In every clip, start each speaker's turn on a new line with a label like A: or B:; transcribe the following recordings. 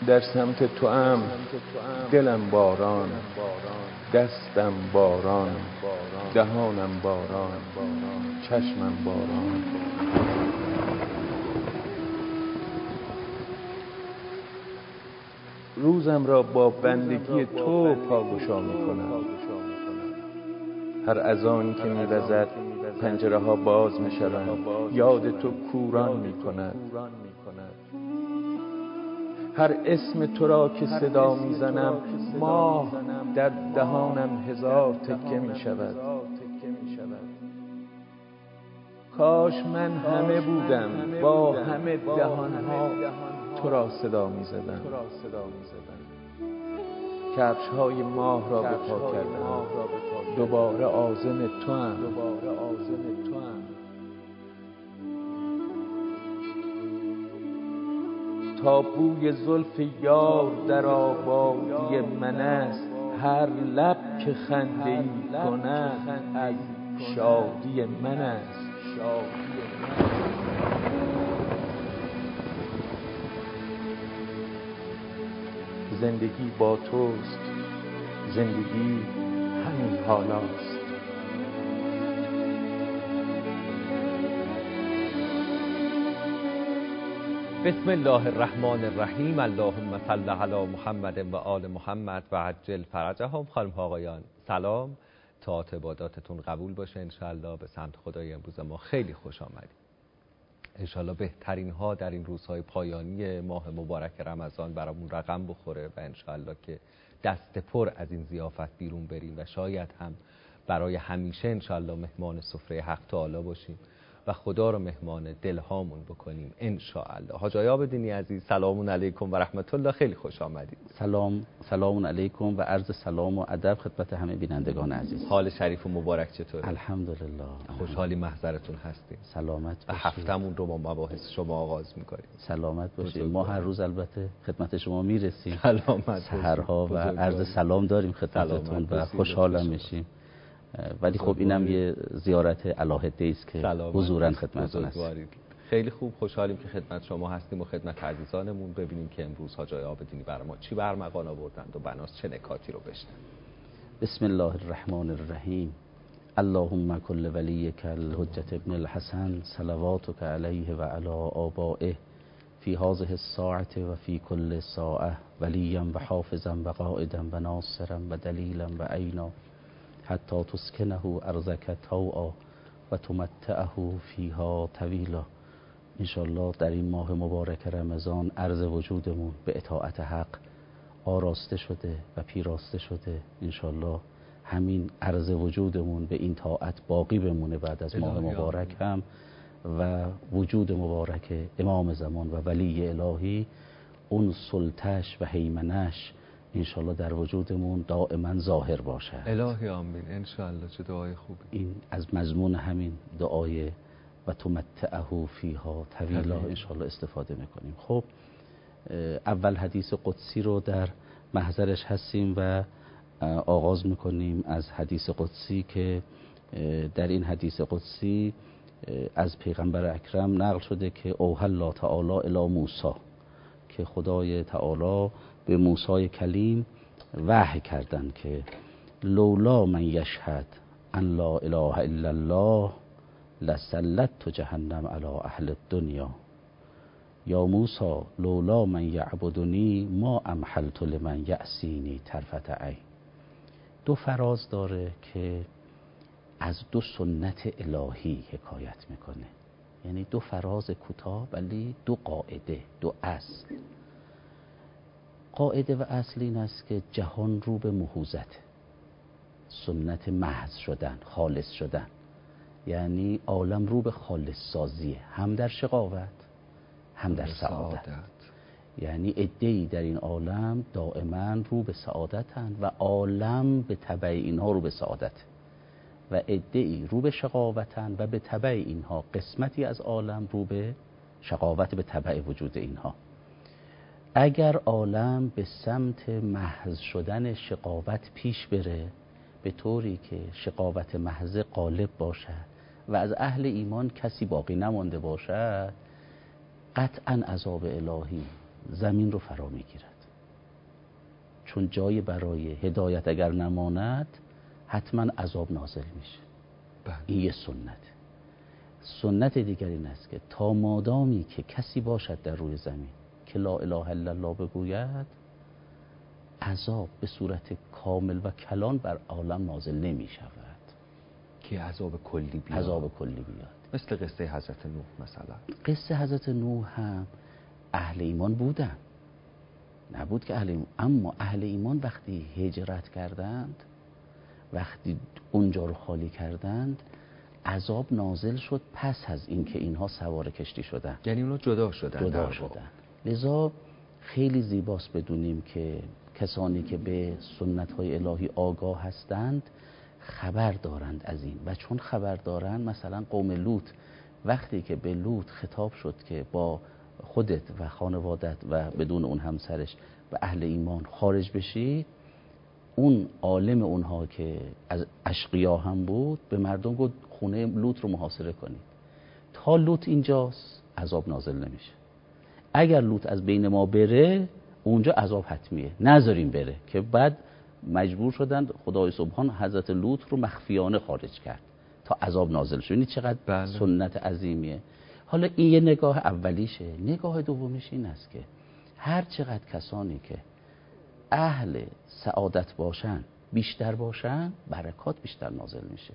A: در سمت تو ام دلم باران، دستم باران، دهانم باران، چشمم باران. روزم را با بندگی تو پاگشا می‌کنم. هر اذانی که می‌وزد پنجره ها باز می‌شوند، یاد تو کوران می‌کند. هر اسم تو را که صدا می‌زنم، ماه در دهانم هزار تکه می‌شود. کاش من همه بودم با همه دهان‌ها تو را صدا می‌زدم. کفش‌های ماه را به پا کردم، دوباره عازم توام. تا بوی زلف یار در آبادی من است، هر لب که خنده‌ای کند از شادی من است. زندگی با توست، زندگی همین حالاست.
B: بسم الله الرحمن الرحیم. اللهم صل علی محمد و آل محمد و عجل فرجهم. خانم ها آقایان سلام، تا عباداتتون قبول باشه انشالله. به سمت خدای امروز ما خیلی خوش آمدید. انشالله بهترین ها در این روزهای پایانی ماه مبارک رمضان برامون رقم بخوره و انشالله که دست پر از این ضیافت بیرون بریم و شاید هم برای همیشه انشالله مهمان سفره حق تعالی باشیم و خدا رو مهمان دلهامون بکنیم انشاءالله. حاج آقای عابدینی عزیز سلام علیکم و رحمت الله، خیلی خوش آمدید.
C: سلام علیکم و عرض سلام و ادب خدمت همه بینندگان عزیز.
B: حال شریف و مبارک چطوره؟
C: الحمدلله.
B: خوشحالی محضرتون هستیم.
C: سلامت
B: و
C: باشید.
B: هفتمون رو با مباحث شما آغاز می‌کنیم.
C: سلامت باشید. ما هر روز البته خدمت شما میرسیم.
B: سلامت
C: سحرها و عرض سلام داریم خدمتتون و خوشحالم میشیم. ولی خب اینم یه زیارت علاهده است که حضوراً خدمتتون هست.
B: خیلی خوب، خوشحالیم که خدمت شما هستیم و خدمت عزیزانمون. ببینیم که امروز حاج آقای عابدینی برای ما چی برمغان آوردند و بناس چه نکاتی رو بشنویم.
C: بسم الله الرحمن الرحیم. اللهم کل ولیک الحجة ابن الحسن صلواتک علیه و علی آبائه فی هذه الساعة و فی کل ساعة ولیا و حافظا و قائدا و ناصرا و دلیلا و عینا حتی تسکنه ارضک طوعا و تمتعه فیها طویلا. انشالله در این ماه مبارک رمضان عرض وجودمون به اطاعت حق آراسته شده و پیراسته شده. انشالله همین عرض وجودمون به این طاعت باقی بمونه بعد از ماه مبارک هم و وجود مبارک امام زمان و ولی الهی اون سلطش و هیمنش انشالله در وجودمون دائما ظاهر باشه.
B: الهی آمین انشالله. چه دعای خوبی.
C: این از مضمون همین دعای و تمتعه فیها طویلا انشالله استفاده میکنیم. خب اول حدیث قدسی رو در محضرش هستیم و آغاز میکنیم از حدیث قدسی که در این حدیث قدسی از پیغمبر اکرم نقل شده که اوحی الله تعالی الی موسی، که خدای تعالی به موسی کلیم وحی کردن که لولا من یشهد ان لا اله الا الله لسلطت جهنم علی اهل الدنیا یا موسی لولا من یعبدنی ما امحلت لمن یعصینی طرفت عین. دو فراز داره که از دو سنت الهی حکایت میکنه، یعنی دو فراز کوتاه ولی دو قاعده، دو اصل. قاعده و اصل این است که جهان رو به مهوزت، سنت محض شدن، خالص شدن، یعنی عالم رو به خالص سازیه، هم در شقاوت هم در سعادت. یعنی عده‌ای در این عالم دائما رو به سعادتن و عالم به تبع اینها رو به سعادت، و عده‌ای رو به شقاوتن و به تبع اینها قسمتی از عالم رو به شقاوت به تبع وجود اینها. اگر عالم به سمت محض شدن شقاوت پیش بره به طوری که شقاوت محض غالب باشد و از اهل ایمان کسی باقی نمانده باشد، قطعا عذاب الهی زمین رو فرا میگیرد. چون جایی برای هدایت اگر نماند حتما عذاب نازل میشه. این یه سنت دیگر این است که تا مادامی که کسی باشد در روی زمین که لا اله الا الله بگوید، عذاب به صورت کامل و کلان بر عالم نازل نمی شود
B: که عذاب کلی بیاد.
C: عذاب کلی بیاد.
B: مثل قصه حضرت نوح مثلا.
C: قصه حضرت نوح هم اهل ایمان بودن، نبود که اهل ایمان، اما اهل ایمان وقتی هجرت کردند، وقتی اونجا رو خالی کردند، عذاب نازل شد پس از اینکه اینها سوار کشتی شدن.
B: یعنی اونا جدا شدن.
C: لذا خیلی زیباست بدونیم که کسانی که به سنت‌های الهی آگاه هستند خبر دارند از این، و چون خبر دارند، مثلا قوم لوط وقتی که به لوط خطاب شد که با خودت و خانوادت و بدون اون همسرش و اهل ایمان خارج بشید، اون عالم اونها که از اشقیا هم بود به مردم گفت خونه لوط رو محاصره کنید. تا لوط اینجاست عذاب نازل نمیشه. اگر لوط از بین ما بره اونجا عذاب حتمیه، نذاریم بره، که بعد مجبور شدن خدای سبحان حضرت لوط رو مخفیانه خارج کرد تا عذاب نازل شد. این چقدر سنت عظیمیه. حالا این یه نگاه اولیشه. نگاه دومیش این است که هر چقدر کسانی که اهل سعادت باشن، بیشتر باشن، برکات بیشتر نازل میشه.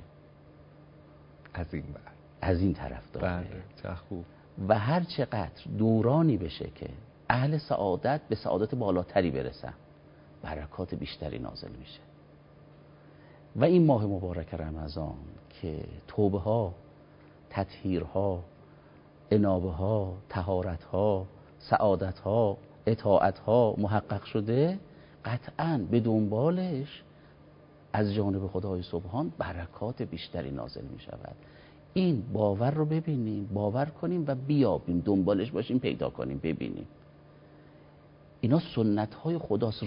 C: از این طرف داره.
B: چه خوب.
C: و هر چقدر دورانی بشه که اهل سعادت به سعادت بالاتری برسن، برکات بیشتری نازل میشه. و این ماه مبارک رمضان که توبه ها، تطهیرها، انابه ها، طهارت ها، سعادت ها، اطاعت ها محقق شده، قطعاً به دنبالش از جانب خدای سبحان برکات بیشتری نازل می شود. این باور رو ببینیم، باور کنیم و بیابیم، دنبالش باشیم، پیدا کنیم، ببینیم. اینا سنت های خداست.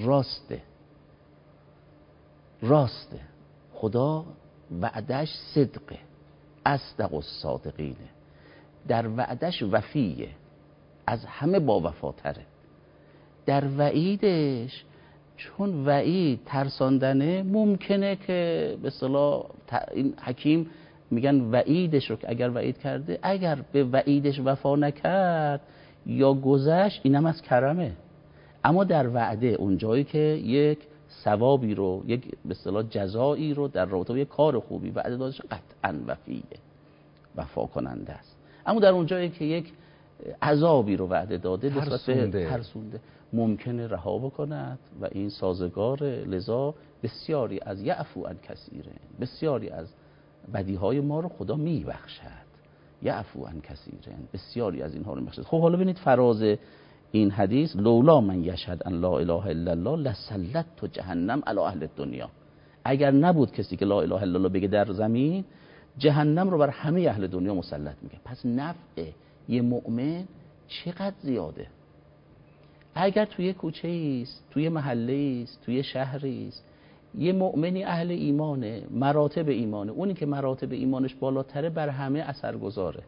C: راسته. خدا وعدش صدقه، اصدق الصادقینه. در وعدش وفیه، از همه با وفاتره. در وعیدش چون وعید ترساندنه، ممکنه که به اصطلاح این حکیم میگن وعیدش رو که اگر وعید کرده، اگر به وعیدش وفا نکرد یا گذشت، اینم از کرمه. اما در وعده اون جایی که یک ثوابی رو، یک به اصطلاح جزایی رو در رابطه با یک کار خوبی وعده دادش، قطعاً وفیه، وفا کننده است. اما در اون جایی که یک عذابی رو وعده داده، ترسونده، ممکنه رها بکند و این سازگاره. لذا بسیاری از یعفو عن کثیره، بسیاری از بدیهای ما رو خدا میبخشد. یعفو عن کثیره، بسیاری از اینها رو میبخشد. خب حالا ببینید فراز این حدیث، لولا من یشهد ان لا اله الا الله لسلطت جهنم علی اهل الدنیا. اگر نبود کسی که لا اله الا الله بگه در زمین، جهنم رو بر همه اهل دنیا مسلط میگه. پس نفع یه مؤمن چقدر زیاده. اگر توی کوچه ایست، توی محله ایست، توی شهری است، یه مؤمنی اهل ایمانه، مراتب ایمانه، اونی که مراتب ایمانش بالاتره بر همه اثر گذاره.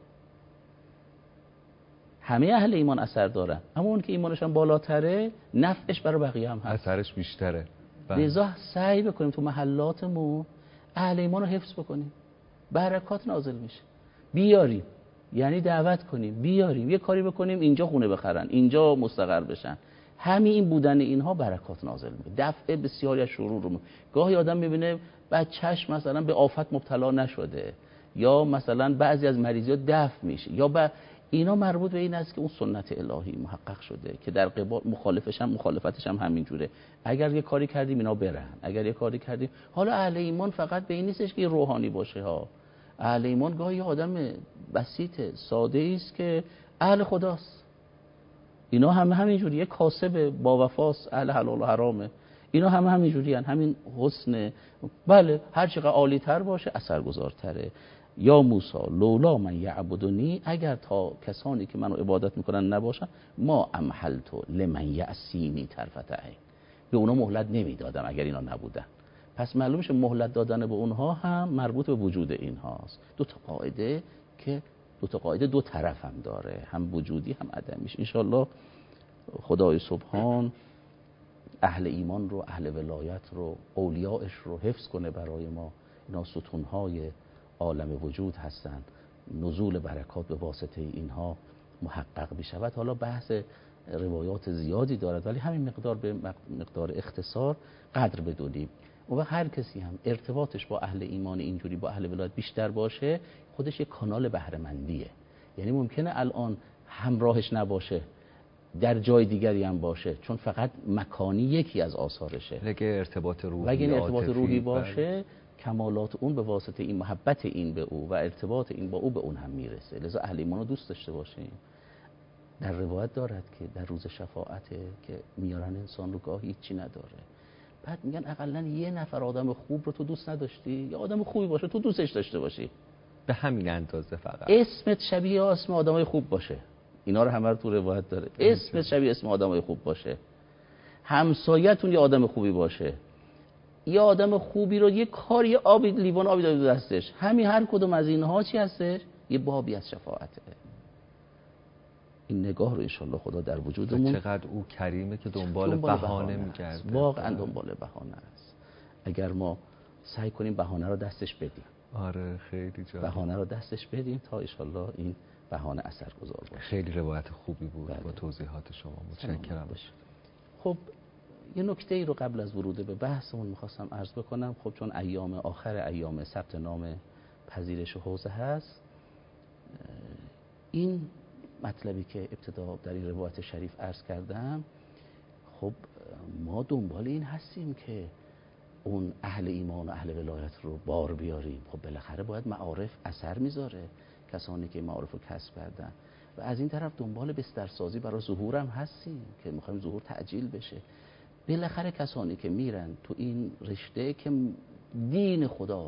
C: همه اهل ایمان اثر دارن، اما اون که ایمانش هم بالاتره، نفعش برای بقیه هم هست،
B: اثرش بیشتره.
C: لذا سعی بکنیم تو محلاتمون اهل ایمان رو حفظ بکنیم، برکات نازل میشه. بیاریم، یعنی دعوت کنیم، بیاریم، یه کاری بکنیم اینجا خونه بخرن، اینجا مستقر بشن. همین این بودن اینها برکات نازل میکنه، دفع بسیاری از شرور رو. گاهی آدم میبینه بچه‌ش مثلا به آفت مبتلا نشده، یا مثلا بعضی از مریضی‌ها دفع میشه، یا اینا مربوط به این است که اون سنت الهی محقق شده که در قبال مخالفتش هم همین جوره. اگر یه کاری کردیم اینا برن، اگر یه کاری کردیم. حالا اهل ایمان فقط به این نیستش که روحانی باشه ها. اهل ایمان گاهی آدم بسیط ساده است که اهل خداست. اینا هم همین جوریه، یه کاسب با وفاست، اهل حلال و حرامه. اینا هم همین جوریه، همین حسن. بله هر چقدر عالی تر باشه اثرگذارتره. یا موسی لولا من یعبدونی، اگر تا کسانی که منو عبادت میکنن نباشن، ما امحلت لمن یعصینی طرفت عین، به اونا مهلت نمیدادم اگر اینا نبودن. پس معلوم میشه مهلت دادن به اونها هم مربوط به وجود اینهاست. دو تا قاعده که دو طرف هم داره، هم وجودی هم عدمیش. انشالله خدای سبحان اهل ایمان رو، اهل ولایت رو، اولیاءش رو حفظ کنه برای ما. اینا ستونهای عالم وجود هستند، نزول برکات به واسطه اینها محقق بشود. حالا بحث روایات زیادی دارد، ولی همین مقدار به مقدار اختصار قدر بدونیم. و هر کسی هم ارتباطش با اهل ایمان اینجوری، با اهل ولایت بیشتر باشه، خودش یک کانال بهره‌مندیه. یعنی ممکنه الان همراهش نباشه، در جای دیگری هم باشه، چون فقط مکانی یکی از آثارشه.
B: اگه ارتباط روحی،
C: و اگه ارتباط روحی باشه، کمالات اون به واسطه این محبت این به او و ارتباط این با او به اون هم میرسه. لذا اهل ایمان رو دوست داشته باشیم. در روایت دارد که در روز شفاعت که میارن انسان رو گاهی هیچی نداره، بعد میگن اقلا یه نفر آدم خوب رو تو دوست نداشتی؟ یا آدم خوبی باشه تو دوستش داشته باشی،
B: به همین اندازه فقط
C: اسمت شبیه اسم آدمای خوب باشه. اینا رو همه رو تو روایت داره. اسمت شبیه اسم آدمای خوب باشه، همسایه‌تون یه آدم خوبی باشه، یه آدم خوبی رو یه کار، یه آبی، لیوان آبی داده دستش، همین هر کدوم از اینها چی هستش؟ یه بابی از شفاعته. این نگاه رو انشالله خدا در وجودمون.
B: چقدر او کریمه که دنبال بهانه میگرده.
C: واقعا دنبال بهانه است. اگر ما سعی کنیم بهانه رو دستش بدیم.
B: آره خیلی جالب.
C: بهانه رو دستش بدیم تا انشالله این بهانه اثرگذار باشه.
B: خیلی روایت خوبی بود.
C: بله.
B: با توضیحات شما متشکرم.
C: خب یه نکته ای رو قبل از ورود به بحثمون میخواستم عرض بکنم. خب چون ایام آخر ایام ثبت نام پذیرش حوزه هست، این مطلبی که ابتدا در این روایت شریف عرض کردم، خب ما دنبال این هستیم که اون اهل ایمان و اهل ولایت رو بار بیاریم. خب بالاخره باید معارف اثر میذاره، کسانی که معارف رو کسب کردن. و از این طرف دنبال بسترسازی برای ظهور هم هستیم که میخوایم ظهور تعجیل بشه. بالاخره کسانی که میرن تو این رشته که دین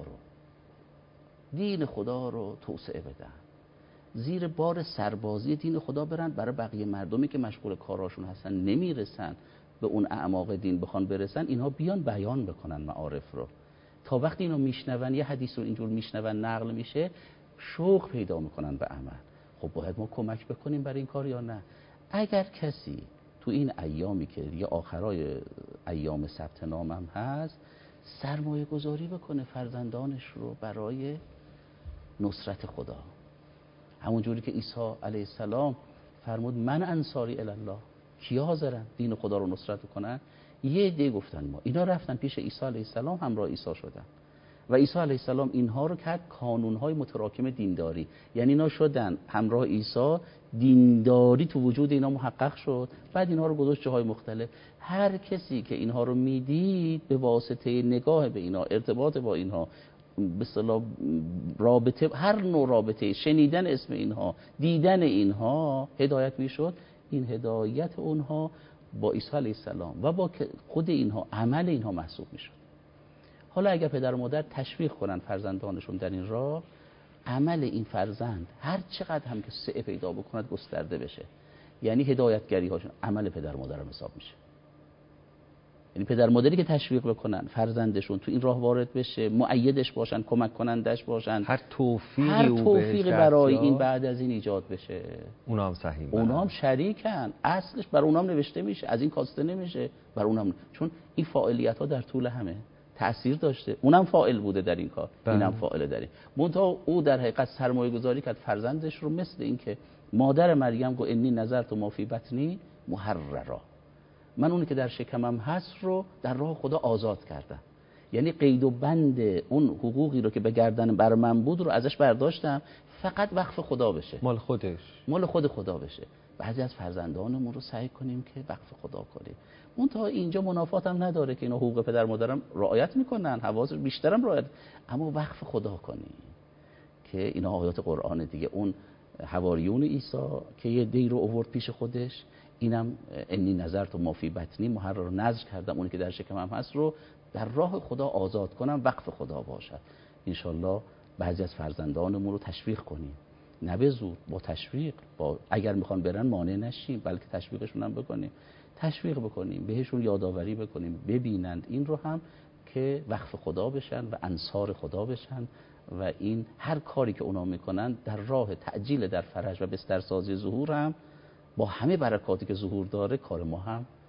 C: خدا رو توسعه بدن، زیر بار سربازی دین خدا برن، برای بقیه مردمی که مشغول کاراشون هستن نمیرسن به اون اعماق دین بخوان برسن، اینها بیان بیان بکنن معارف رو. تا وقتی اینو میشنون، یه حدیث رو اینجور میشنون نقل میشه، شوق پیدا میکنن به عمل. خب باید ما کمک بکنیم برای این کار یا نه؟ اگر کسی تو این ایامی که یه آخرای ایام ثبت نام هم هست، سرمایه گذاری بکنه فرزندانش رو برای نصرت خدا، همون جوری که عیسی علیه السلام فرمود من انصاری الله، کیا حاضرن دین خدا رو نصرت کنن؟ یه عده گفتن ما. اینا رفتن پیش عیسی علیه السلام، همراه عیسی شدن و عیسی علیه السلام اینها رو کرد کانونهای متراکم دینداری. یعنی اینا شدن همراه عیسی، دینداری تو وجود اینا محقق شد، بعد اینها رو گذاشت جاهای مختلف. هر کسی که اینها رو میدید به واسطه نگاه به اینا، ارتباط با اینها، به اصطلاح رابطه، هر نوع رابطه، شنیدن اسم اینها، دیدن اینها، هدایت میشد. این هدایت اونها با عیسی علیه السلام و با خود اینها، عمل اینها محسوب میشد. حالا اگر پدر و مادر تشویق کنن فرزندانشون در این راه، عمل این فرزند هر چقدر هم که سعی پیدا بکند گسترده بشه. یعنی هدایتگری هاشون عمل پدر و مادر هم حساب میشه. یعنی پدر مادری که تشویق بکنن فرزندشون تو این راه وارد بشه، مؤیدش باشن، کمک کنندش باشن،
B: هر توفیقی
C: برای این بعد از این ایجاد بشه،
B: اونا هم صحیح،
C: اونا هم شریکن، اصلش بر اونام نوشته میشه، از این کاسته نمیشه بر اونام، چون این فاعلیت ها در طول همه تأثیر داشته. اونم فاعل بوده در این کار، اینم فاعل در این. منتها او در حقیقت سرمایه گذاری کرد فرزندش رو، مثل این که مادر مریم گفت انی نظرت ما فی بطنی محررا، من اونی که در شکمم هست رو در راه خدا آزاد کردم. یعنی قید و بند اون حقوقی رو که به گردن بر من بود رو ازش برداشتم، فقط وقف خدا بشه، مال خود خدا بشه. بعضی از فرزندانمون رو سعی کنیم که وقف خدا کنیم. منتها اینجا منافات هم نداره که اینا حقوق پدر مادرم رعایت میکنن، حواس بیشترم رعایت، اما وقف خدا کنیم که اینا آیات قرآن دیگه. اون حواریون عیسی که یه دی رو آورد پیش خودش، اینم انی نظرت ما فی بطنی محرر، نذر کردم اونی که در شکمم هست رو در راه خدا آزاد کنم، وقف خدا باشد. انشالله بعضی از فرزندانمون رو تشویق کنیم، نه به زور، با تشویق، با اگر میخوان برن مانع نشیم، بلکه تشویقشون هم بکنیم، تشویق بکنیم، بهشون یادآوری بکنیم ببینند این رو هم که وقف خدا بشن و انصار خدا بشن و این هر کاری که اونا میکنن در راه تعجیل در فرج و بسترسازی ظهور هم با همه برکاتی که ظهور داره، کار ما هم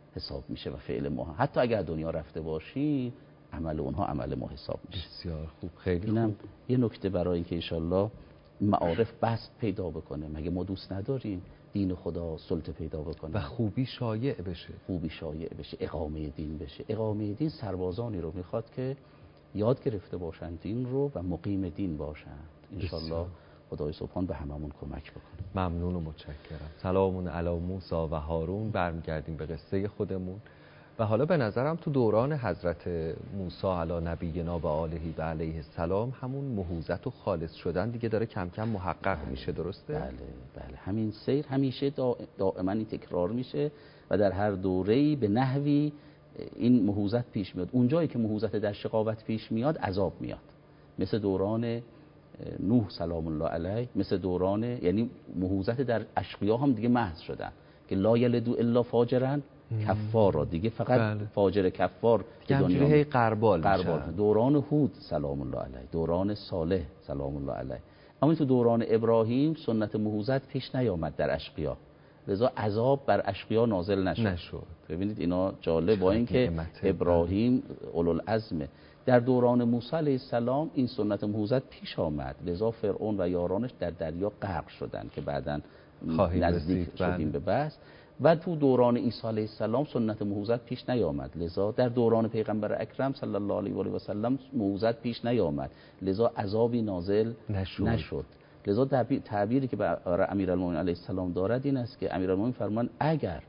C: حساب میشه و فعل ما حتی اگر دنیا رفته باشی عمل اونها عمل ما حساب میشه.
B: بسیار خوب، خیلی
C: اینم
B: خوب.
C: یه نکته برای اینکه انشالله معارف بسط پیدا بکنه. مگه ما دوست نداریم دین خدا سلطه پیدا بکنه
B: و خوبی شایع بشه،
C: خوبی شایع بشه، اقامه دین بشه. اقامه دین سربازانی رو میخواد که یاد گرفته باشند دین رو و مقیم دین باشند. انشالله خدای سبحان به هممون کمک بکنه.
B: ممنون و متشکرم. سلامون علی موسی و هارون. برمیگردیم به قصه خودمون و حالا به نظرم تو دوران حضرت موسی علی نبینا و آله و علیه السلام همون مهوزت و خالص شدن دیگه داره کم کم محقق میشه، درسته؟
C: بله همین سیر همیشه دائما این تکرار میشه و در هر دوره‌ای به نحوی این مهوزت پیش میاد. اونجایی که مهوزت در شقاوت پیش میاد عذاب میاد، مثل دوران نوح سلام الله علیه، مثل دوران یعنی مهوزت در اشقیا هم دیگه محض شدن که لا یلدو الا فاجرا کفار را دیگه فقط فاجر کفار
B: که دنیا هی قربال
C: دوران هود سلام الله علیه، دوران صالح سلام الله علیه. اما تو دوران ابراهیم سنت مهوزت پیش نیامد در اشقیا، لذا عذاب بر اشقیا نازل نشد. ببینید اینا جالب، با اینکه ابراهیم اولوالعزمه. در دوران موسی علیه السلام این سنت مهوزت پیش آمد، لذا فرعون و یارانش در دریا غرق شدند که بعداً نزدیک شدیم به بحث. و تو دوران عیسی علیه السلام سنت مهوزت پیش نیامد، لذا در دوران پیغمبر اکرم صلی الله علیه و آله و سلم مهوزت پیش نیامد، لذا عذابی نازل نشد. لذا تعبیری که برای امیرالمومنین علیه السلام دارد این است که امیرالمومنین فرمان اگر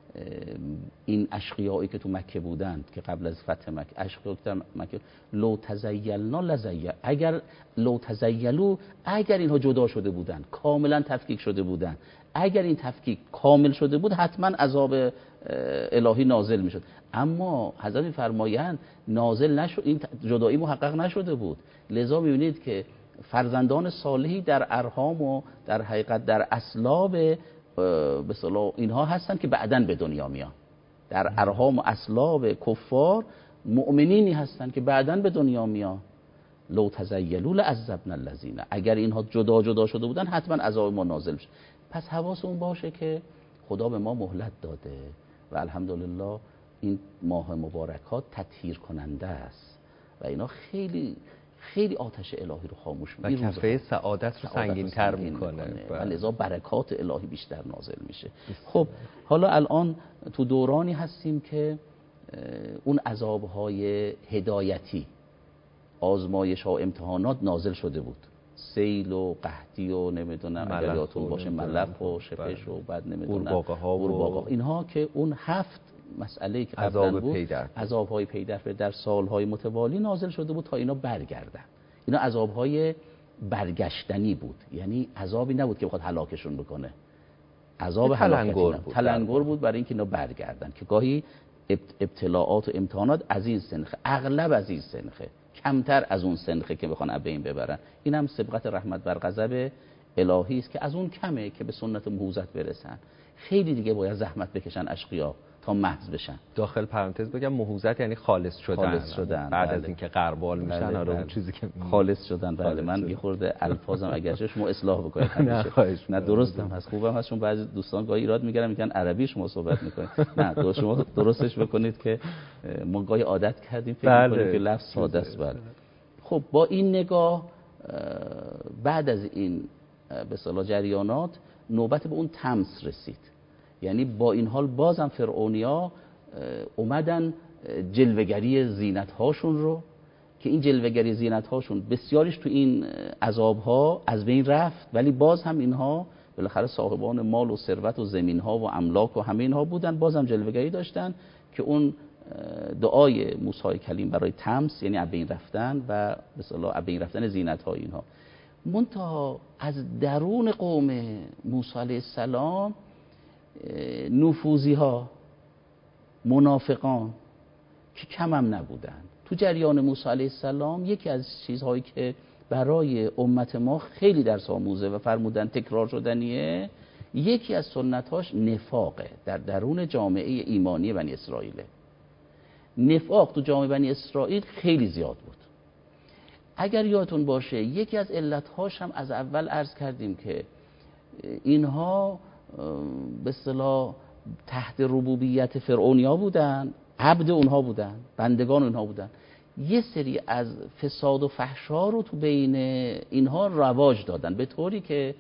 C: این اشقیایی که تو مکه بودند که قبل از فتح مکه، اشقیایی که در مکه لو تزیلنا لزیل، اگر لو تزیلوا، اگر اینها جدا شده بودند، کاملا تفکیک شده بودند، اگر این تفکیک کامل شده بود حتما عذاب الهی نازل میشد. اما حضرت میفرمایند نازل نشد، این جدایی محقق نشده بود. لذا میبینید که فرزندان صالحی در ارحام و در حقیقت در اصلاب به اصطلاح اینها هستن که بعداً به دنیا میان. در ارحام و اصلاب کفار مؤمنینی هستن که بعداً به دنیا میان. لو تزیلوا لعذبنا الذین، اگر اینها جدا شده بودن حتما عذاب ما نازل میشه. پس حواسمون باشه که خدا به ما مهلت داده و الحمدلله این ماه مبارکات تطهیر کننده است و اینا خیلی خیلی آتش الهی رو خاموش می‌کنه
B: و کفه سعادت رو سنگین‌تر می‌کنه
C: و لذا برکات الهی بیشتر نازل میشه. خب حالا الان تو دورانی هستیم که اون عذاب‌های هدایتی، آزمایش ها و امتحانات نازل شده بود، سیل و قحطی و نمیدونم اگر یادتون باشه ملخ و شپش و بعد نمیدونم قورباغه، اینها که اون 7 مسئله که قبلا بود عذاب‌های پی در سال‌های متوالی نازل شده بود تا اینا برگردن. اینا عذاب‌های برگشتنی بود، یعنی عذابی نبود که بخواد هلاکشون بکنه، عذاب تلنگر بود برای اینکه اینا برگردن. که گاهی ابتلاعات و امتحانات از این سنخه، اغلب از این سنخه، کمتر از اون سنخه که بخوان از بین ببرن. این هم سبقت رحمت بر غضب الهی است که از اون کمه که به سنت مهوزت برسن. خیلی دیگه باید زحمت بکشن اشقیا تا محض بشن.
B: داخل پرانتز بگم مهوزت یعنی خالص شدن بعد از اینکه غربال میشن. آره اون چیزی که
C: خالص شدن. بله من یه خورده الفاظم اگرچه شما اصلاح بکنید. نه درستم هست، خوبم هست، چون بعضی دوستان گاهی ایراد میگیرن میگن عربی شما صحبت میکنید. نه شما درستش بکنید که ما گاهی عادت کردیم فکر میکنیم که لفظ ساده است. بله. خب با این نگاه بعد از این به اصطلاح جریانات نوبت به اون تمس رسید. یعنی با این حال بازم فرعونیا اومدن جلوگری زینت هاشون رو که این جلوگری زینت هاشون بسیاریش تو این عذاب ها از بین رفت، ولی باز هم اینها بالاخره صاحبان مال و ثروت و زمین ها و املاک و همه اینها بودن، بازم جلوگری داشتن که اون دعای موسی کلیم برای تمس یعنی از بین رفتن و به اصطلاح از بین رفتن زینت های اینها. منتها از درون قوم موسی علیه السلام نفوذی ها، منافقان که کم هم نبودن تو جریان موسی علیه السلام. یکی از چیزهایی که برای امت ما خیلی درس آموزه و فرمودن تکرار شدنیه، یکی از سنتاش نفاقه در درون جامعه ایمانی بنی اسرائیل. نفاق تو جامعه بنی اسرائیل خیلی زیاد بود. اگر یادتون باشه یکی از علتهاش هم از اول عرض کردیم که اینها به اصطلاح تحت ربوبیت فرعونیا بودن، عبد اونها بودن، بندگان اونها بودن. یه سری از فساد و فحشا رو تو بین اینها رواج دادن، به طوری که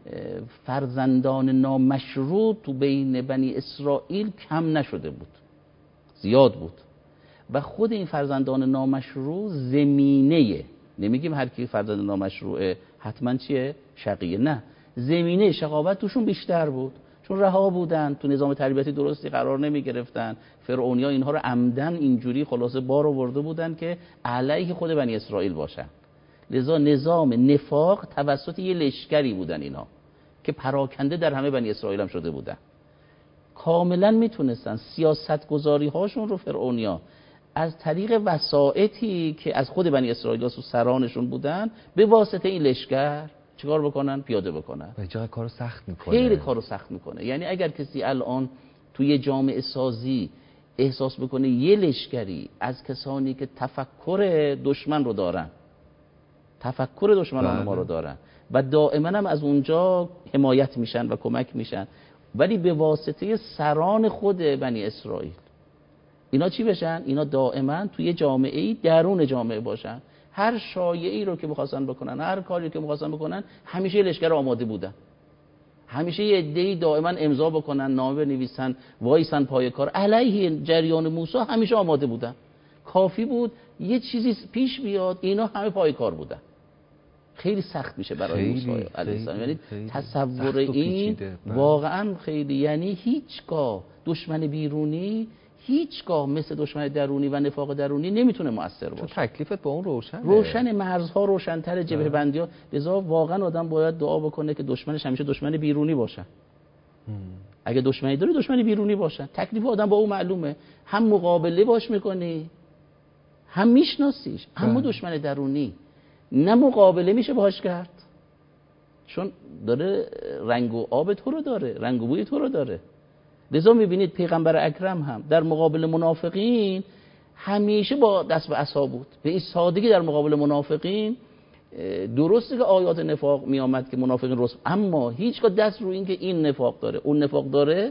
C: فرزندان نامشروع تو بین بنی اسرائیل کم نشده بود، زیاد بود. و خود این فرزندان نامشروع زمینه، نمیگیم هر کی فرزند نامشروعه حتما چیه؟ شقیه. نه، زمینه شقاوت توشون بیشتر بود، چون رها بودن، تو نظام تربیتی درستی قرار نمی گرفتن. فرعونیا اینها رو عمدن اینجوری خلاصه بار آورده بودن که علیه خود بنی اسرائیل باشن. لذا نظام نفاق توسط یه لشکری بودن اینا که پراکنده در همه بنی اسرائیل هم شده بودن. کاملا میتونستن سیاست گذاری هاشون رو فرعونیا از طریق وسائطی که از خود بنی اسرائیل و سرانشون بودن به واسطه این لشکر چیکار بکنن؟ پیاده بکنن.
B: به جای کارو سخت میکنه.
C: خیلی کارو سخت میکنه. یعنی اگر کسی الان توی جامعه سازی احساس بکنه یه لشکری از کسانی که تفکر دشمن رو دارن، تفکر دشمنان ما رو دارن و دائما هم از اونجا حمایت میشن و کمک میشن، ولی به واسطه سران خود بنی اسرائیل اینا چی بشن؟ اینا دائما توی جامعه‌ای درون جامعه باشن، هر شایعی رو که می‌خواستن بکنن، هر کاری که می‌خواستن بکنن، همیشه لشکر آماده بودن. همیشه یه عده‌ای دائما امضا بکنن، نامه بنویسن، وایسن پای کار علیه جریان موسی، همیشه آماده بودن. کافی بود یه چیزی پیش بیاد، اینا همه پای کار بودن. خیلی سخت میشه برای موسی علیه السلام. یعنی تصور این واقعا خیلی، یعنی هیچگاه دشمن بیرونی هیچگاه مثل دشمن درونی و نفاق درونی نمیتونه مؤثر باشه.
B: چون تکلیفت با اون
C: روشن، مرزها روشن‌تر، جبهه بندی‌ها. لذا واقعا آدم باید دعا بکنه که دشمنش همیشه دشمن بیرونی باشه. اگه دشمنی داره دشمن بیرونی باشه. تکلیف آدم با اون معلومه، هم مقابله باش میکنی، هم میشناسیش. اما دشمن درونی نه مقابله میشه باهاش کرد، چون داره رنگ و آب تو رو داره، رنگ و بوی تو رو داره. لذا میبینید پیغمبر اکرم هم در مقابل منافقین همیشه با دست به عصا بود. به این سادگی در مقابل منافقین، درسته که آیات نفاق میامد که منافقین رسل، اما هیچگاه دست رو این که این نفاق داره اون نفاق داره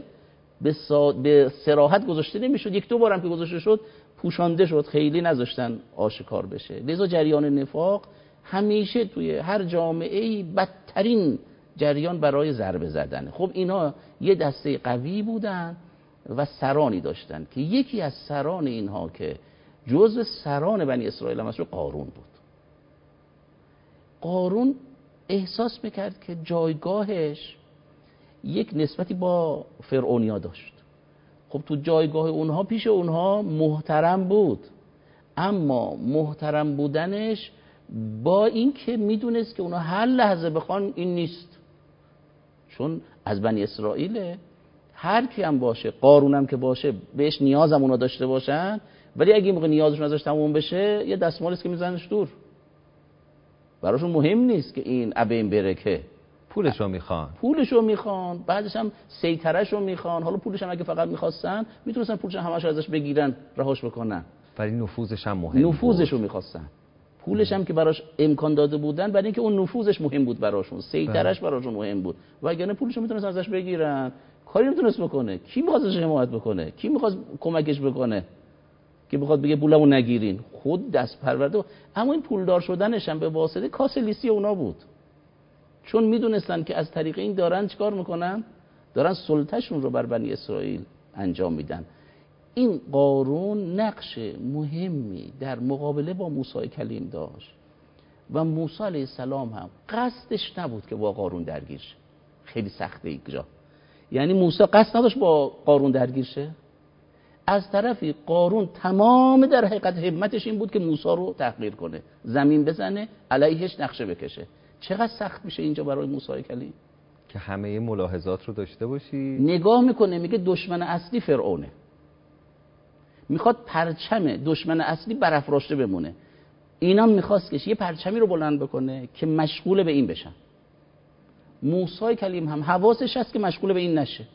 C: به صراحت گذاشته نمیشد. یک دو بارم که گذاشته شد پوشانده شد، خیلی نذاشتن آشکار بشه. لذا جریان نفاق همیشه توی هر جامعه‌ای بدترین جریان برای ضربه زدن. خب اینا یه دسته قوی بودن و سرانی داشتن که یکی از سران اینها که جزء سران بنی اسرائیل هم قارون بود. قارون احساس میکرد که جایگاهش یک نسبتی با فرعونیا داشت. خب تو جایگاه اونها پیش اونها محترم بود، اما محترم بودنش با این که میدونست که اونها هر لحظه بخوان این نیست، چون از بنی اسرائیل هر کی هم باشه، قارون هم که باشه، بهش نیاز هم اونا داشته باشن، ولی اگه این موقع نیازشون ازش تموم بشه یه دستمالی است که میزنش دور. براشون مهم نیست که این ابین برکه، پولشو میخوان، بعدش هم سیطرهشو میخوان. حالا پولش هم اگه فقط میخواستن میتونستن پولش هم همش ازش بگیرن رهاش بکنن،
B: ولی نفوذش هم مهم،
C: نفوذشو میخواستن. پولش هم که براش امکان داده بودن، برای اینکه اون نفوذش مهم بود براشون، سیطرهش براشون مهم بود. وگرنه پولشو میتونستن ازش بگیرن، کاری نمیتونست بکنه. کی میخواد ازش حمایت بکنه؟ کی میخواد کمکش بکنه که بخواد بگه پولمو نگیرین؟ خود دست پرورده. اما این پولدار شدنش هم به واسطه کاسه لیسی اونا بود، چون میدونستن که از طریق این دارن چیکار میکنن؟ دارن سلطهشون رو بر بنی اسرائیل انجام میدن. این قارون نقش مهمی در مقابله با موسی کلیم داشت و موسی علیه السلام هم قصدش نبود که با قارون درگیر شه. خیلی سخته اینجا. یعنی موسی قصد نداشت با قارون درگیر شه، از طرفی قارون تمام در حقیقت همتش این بود که موسی رو تحقیر کنه، زمین بزنه، علیهش نقشه بکشه. چقدر سخت میشه اینجا برای موسی کلیم
B: که همه ملاحظات رو داشته باشی.
C: نگاه میکنه میگه دشمن اصلی فرعونه، میخواد پرچم دشمن اصلی برافراشته بمونه. اینا میخواست که یه پرچمی رو بلند بکنه که مشغول به این بشن. موسی کلیم هم حواسش هست که مشغول به این نشه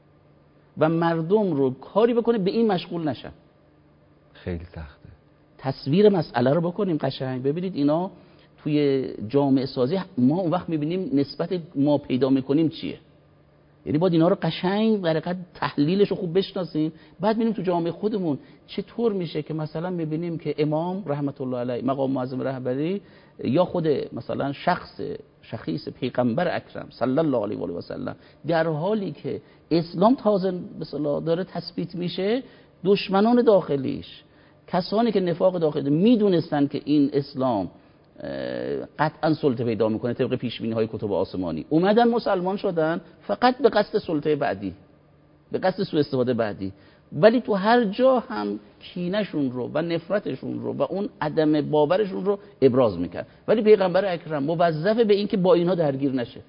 C: و مردم رو کاری بکنه به این مشغول نشن.
B: خیلی سخته.
C: تصویر مسئله رو بکنیم قشنگ ببینید. اینا توی جامعه سازی ما اون وقت میبینیم نسبت ما پیدا میکنیم چیه. یعنی باید اینا رو قشنگ در حقیقت تحلیلش رو خوب بشناسیم. بعد ببینیم تو جامعه خودمون چطور میشه که مثلا میبینیم که امام رحمت الله علیه مقام معظم رهبری یا خود مثلا شخیص پیغمبر اکرم صلی الله علیه و آله و سلم در حالی که اسلام تازه مثلا داره تثبیت میشه، دشمنان داخلیش، کسانی که نفاق داخلی میدونستن که این اسلام قطعا سلطه پیدا میکنه طبق پیش بینی های کتب آسمانی، اومدن مسلمان شدن فقط به قصد سلطه بعدی، به قصد سوء استفاده بعدی، ولی تو هر جا هم کینه‌شون رو و نفرتشون رو و اون عدم باورشون رو ابراز میکرد. ولی پیغمبر اکرم موظفه به این که با اینها درگیر نشه،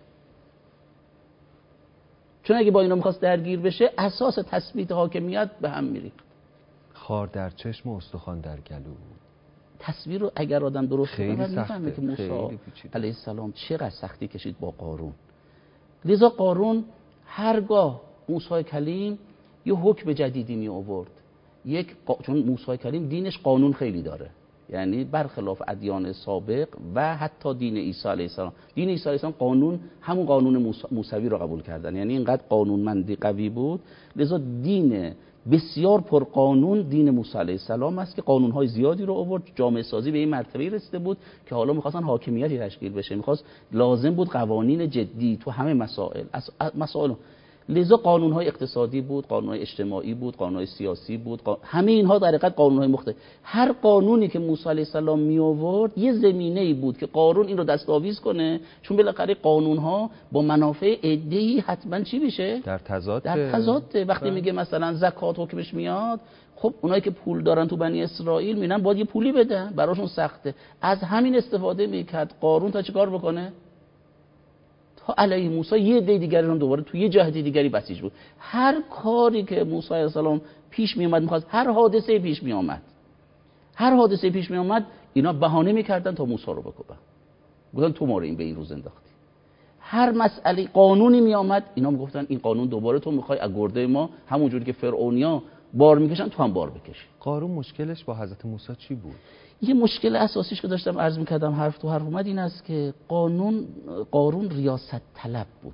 C: چون اگه با اینا میخواست درگیر بشه اساس تثبیت حاکمیت به هم میریخت.
B: خار در چشم و استخوان در گلو.
C: تصویر رو اگر آدم درست کنه میفهمه که موسی علیه السلام چقدر سختی کشید با قارون. لذا قارون هرگاه موسی کلیم یه حکم جدیدی می آورد، چون موسی کلیم دینش قانون خیلی داره، یعنی برخلاف ادیان سابق و حتی دین عیسی علیه السلام، دین عیسی علیه السلام قانون همون قانون موسوی رو قبول کردن، یعنی اینقدر قانونمندی قوی بود. لذا دین بسیار پرقانون دین موسی علیه السلام است که قانون‌های زیادی رو آورد. جامعه سازی به این مرتبه رسیده بود که حالا می‌خواستن حاکمیتی تشکیل بشه، لازم بود قوانین جدی تو همه مسائل. لذا قانون‌های اقتصادی بود، قانون‌های اجتماعی بود، قانون‌های سیاسی بود، همه اینها در حقیقت قانون‌های مختلف. هر قانونی که موسی علیه السلام می آورد یه زمینه‌ای بود که قارون این رو دستاویز کنه، چون بالاخره قانون‌ها با منافع عده‌ای حتما چی میشه؟ در تضاد. وقتی میگه مثلا زکات حکمش میاد، خب اونایی که پول دارن تو بنی اسرائیل میبینن باید یه پولی بدن، براشون سخته. از همین استفاده میکرد قارون تا چیکار بکنه؟ علیه موسی یه دی دیگری هم دوباره تو یه جهت دیگری بسیج بود. هر کاری که موسی علیه السلام پیش می اومد می‌خواست، هر حادثه پیش می اومد اینا بهانه میکردن تا موسی رو بکوبن، گفتن تو ما رو این به این روز انداختی. هر مسئله قانونی می اومد اینا میگفتن این قانون دوباره تو میخوای از گرده ما، همونجوری که فرعونیا بار میکشن تو هم بار بکش.
B: قارون مشکلش با حضرت موسی چی بود؟
C: یه مشکل اساسیش که داشتم عرض می‌کردم حرف اومد این است که قارون ریاست طلب بود.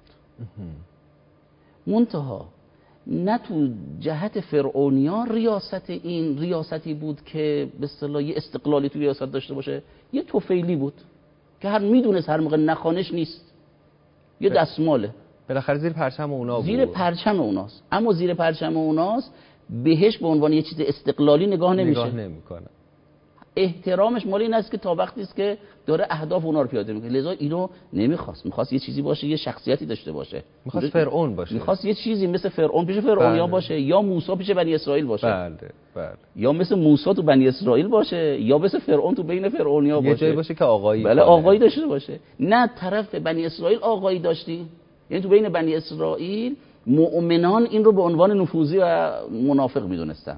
C: منتها نه تو جهت فرعونیان ریاستی بود که به اصطلاح یه استقلالی تو ریاست داشته باشه، یه طفیلی بود که هر میدونست هر موقع نخوانش نیست، یه دستماله،
B: بالاخره زیر پرچم اونا بود.
C: زیر پرچم اوناست، اما زیر پرچم اوناست بهش به عنوان یه چیز استقلالی نگاه
B: نمیکنه.
C: احترامش مال این است که تا وقتی است که داره اهداف اونا رو پیاده میکنه. لذا اینو میخواست یه چیزی باشه، یه شخصیتی داشته باشه،
B: میخواست فرعون باشه،
C: میخواست یه چیزی مثل فرعون پیش فرعونیا باشه، یا موسی پیش بنی اسرائیل باشه.
B: بله.
C: یا مثل موسی تو بنی اسرائیل باشه، یا مثل فرعون تو بین فرعونیا باشه،
B: یه جایی باشه که آقایی
C: آقایی داشته باشه. نه طرف بنی اسرائیل آقایی داشتی، یعنی تو بین بنی اسرائیل مؤمنان این رو به عنوان نفوذی و منافق میدونستن.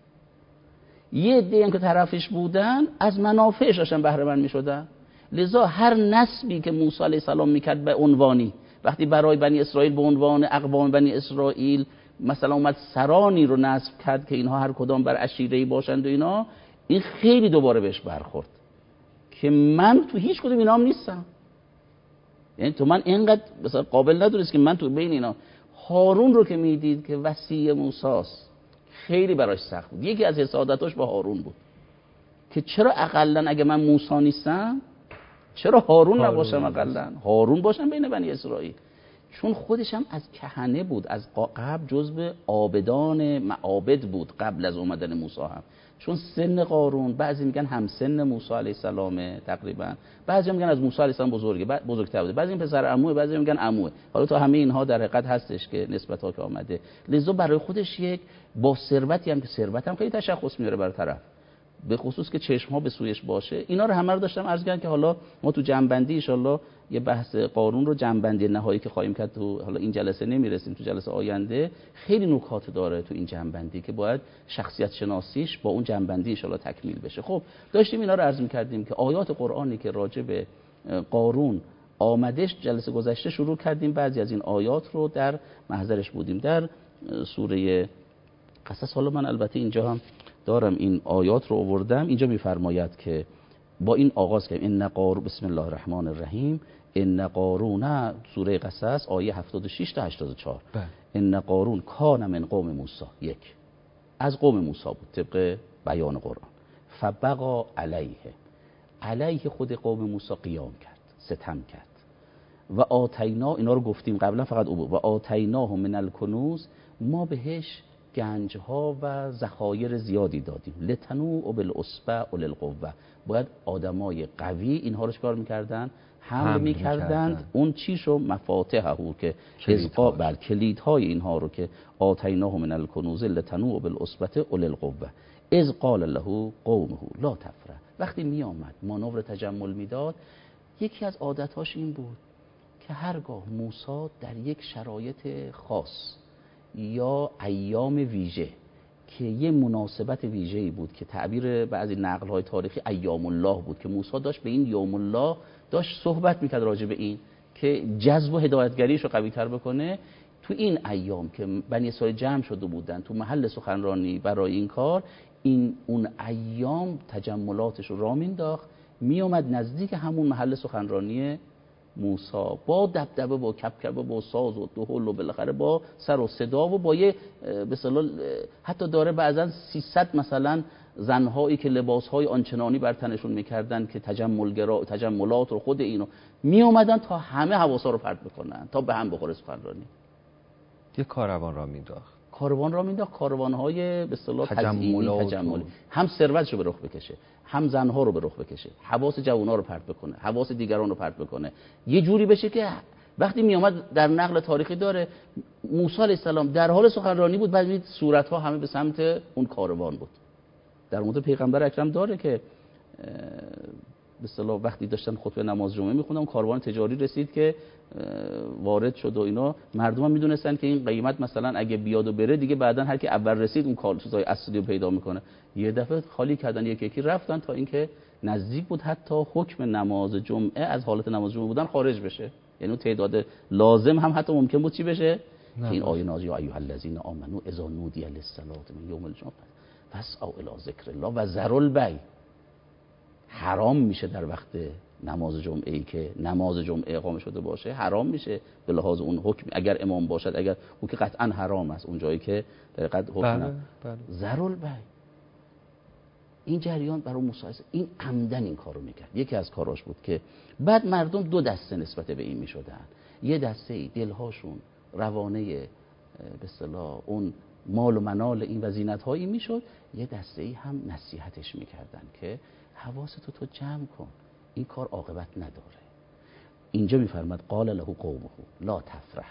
C: یه عده هم که طرفش بودن از منافعش داشتن بهره مند میشدن. لذا هر نسبی که موسی علیه السلام میکرد به عنوانی، وقتی برای بنی اسرائیل به عنوان اقوام بنی اسرائیل مثلا اومد سرانی رو نصب کرد که اینها هر کدام بر عشیره‌ای باشند و اینا، این خیلی دوباره بهش برخورد که من تو هیچ کدوم اینا هم نیستم. یعنی تو من اینقدر مثلا قابل ندونست که من تو بین اینا. هارون رو که میدید که وصی موساست، خیلی براش سخت بود. یکی از حسادتاش با هارون بود که چرا اقلن اگه من موسی نیستم چرا هارون نباشم، اقلن هارون باشم بین بنی اسرائیل. چون خودش هم از کهنه بود، از قبل جزو عابدان معابد بود قبل از اومدن موسی هم. چون سن قارون بعضی میگن هم سن موسی علیه السلام تقریبا، بعضی میگن از موسی علیه السلام بزرگتر بوده، بعضی پسر عموه، بعضی میگن عموه. حالا تو همه اینها در حقیقت هستش که نسبت‌ها که آمده. لذا برای خودش یک با ثروتی هم که ثروت هم خیلی تشخص میاره برای طرف، به خصوص که چشم ها به سویش باشه. اینا رو همه رو داشتم عرض کردم که حالا ما تو جنبندی ان شاءالله یه بحث قارون رو جنبندی نهایی که خواهیم کرد، تو حالا این جلسه نمیرسیم، تو جلسه آینده خیلی نکات داره تو این جنبندی که باید شخصیت شناسیش با اون جنبندی ان شاءالله تکمیل بشه. خب داشتیم اینا رو عرض می‌کردیم که آیات قرآنی که راجع به قارون آمدش جلسه گذشته شروع کردیم، بعضی از این آیات رو در محضرش بودیم در سوره قصص. حالا من البته اینجا هم دارم این آیات رو آوردم، اینجا میفرماید که با این آغاز کردیم ان قارون، بسم الله الرحمن الرحیم، ان قارون، سوره قصص آیه 76 تا 84.
B: بله.
C: ان قارون کان من قوم موسی، یک از قوم موسی بود طبق بیان قرآن. فبغا علیه خود قوم موسی قیام کرد، ستم کرد. و آتینا، اینا رو گفتیم قبلا فقط او بود. و آتیناه من الکنوز، ما بهش گنجها و ذخایر زیادی دادیم. لتنوع بالعصبه اولی القوه، باید آدمای قوی اینها رو چکار میکردن؟ حمل میکردند. اون چیشو مفاتحه که ازقا بر کلیدهای اینها رو که آتیناه من الکنوز لتنوع بالعصبه اولی القوه اذ قال له قومه لا تفرح. وقتی می آمد مانور تجمل میداد، یکی از عادتاش این بود که هرگاه موسی در یک شرایط خاص یا ایام ویژه که یه مناسبت ویژه‌ای بود که تعبیر بعضی نقل‌های تاریخی ایام الله بود که موسی داشت به این یوم الله داشت صحبت میکرد راجع به این که جذب و هدایتگریش رو قوی‌تر بکنه، تو این ایام که بنی اسرائیل جمع شده بودن تو محل سخنرانی برای این کار، این اون ایام تجملاتش رو راه مینداخت، میومد نزدیک همون محل سخنرانی موسی با دبدبه با کبکبه با ساز و دهل و بالاخره با سر و صدا و با یه به اصطلاح حتی داره بعضا 300 مثلا زنهایی که لباسهای آنچنانی بر تنشون میکردن که تجملات رو خود اینو می اومدن تا همه حواسا رو پرت بکنن تا به هم بخوره سخنرانی.
B: یه کاروان را مینداخت،
C: کاروان‌های به اصطلاح تجملی، هم ثروتشو به رخ بکشه، هم زنها رو به رخ بکشه، حواس جوونا رو پرت بکنه، حواس دیگران رو پرت بکنه، یه جوری بشه که وقتی می اومد در نقل تاریخی داره موسی علیه السلام در حال سخنرانی بود، بعد صورت‌ها همه به سمت اون کاروان بود. در مورد پیغمبر اکرم داره که به اصطلاح وقتی داشتن خطبه نماز جمعه میخوندن، اون کاروان تجاری رسید که وارد شد و اینا، مردم هم میدونستن که این قیمت مثلا اگه بیاد و بره دیگه بعدن هر کی اول رسید اون کار چیزای اصلی رو پیدا میکنه. یه دفعه خالی کردن، یکی یکی رفتن تا اینکه نزدیک بود حتی حکم نماز جمعه از حالت نماز جمعه بودن خارج بشه، یعنی تعداد لازم هم حتی ممکن بود چی بشه که این آیه نازل یا ایها الذین آمنو اذا نودی للصلاة من یوم الجمعه فاسعوا الی ذکر الله و ذروا البیع. حرام میشه در وقت نماز جمعه ای که نماز جمعه اقامه شده باشه، حرام میشه به لحاظ اون حکم، اگر امام باشد، اگر اون که قطعا حرام است اون جایی که در حقیقت حکم ذروا البیع. این جریان برای موسی این عمدن این کارو میکرد. یکی از کاراش بود که بعد مردم دو دسته نسبت به این میشدن، یه دسته ای دلهاشون روانه به اصطلاح اون مال و منال این و زینت‌هایی میشد، یه دسته ای هم نصیحتش میکردن که حواستو تو جمع کن، این کار عاقبت نداره. اینجا میفرماد قال له قومه لا تفرح،